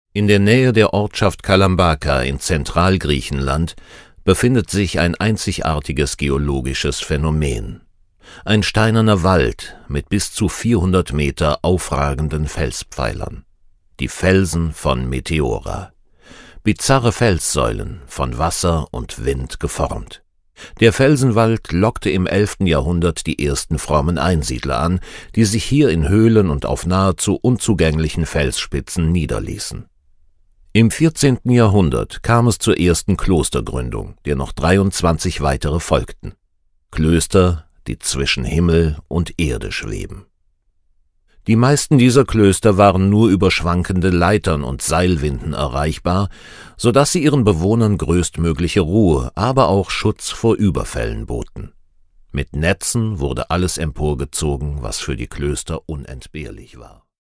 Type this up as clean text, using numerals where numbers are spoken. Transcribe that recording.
In der Nähe der Ortschaft Kalambaka in Zentralgriechenland befindet sich ein einzigartiges geologisches Phänomen. Ein steinerner Wald mit bis zu 400 Meter aufragenden Felspfeilern. Die Felsen von Meteora. Bizarre Felssäulen, von Wasser und Wind geformt. Der Felsenwald lockte im 11. Jahrhundert die ersten frommen Einsiedler an, die sich hier in Höhlen und auf nahezu unzugänglichen Felsspitzen niederließen. Im 14. Jahrhundert kam es zur ersten Klostergründung, der noch 23 weitere folgten. Klöster, die zwischen Himmel und Erde schweben. Die meisten dieser Klöster waren nur über schwankende Leitern und Seilwinden erreichbar, so dass sie ihren Bewohnern größtmögliche Ruhe, aber auch Schutz vor Überfällen boten. Mit Netzen wurde alles emporgezogen, was für die Klöster unentbehrlich war.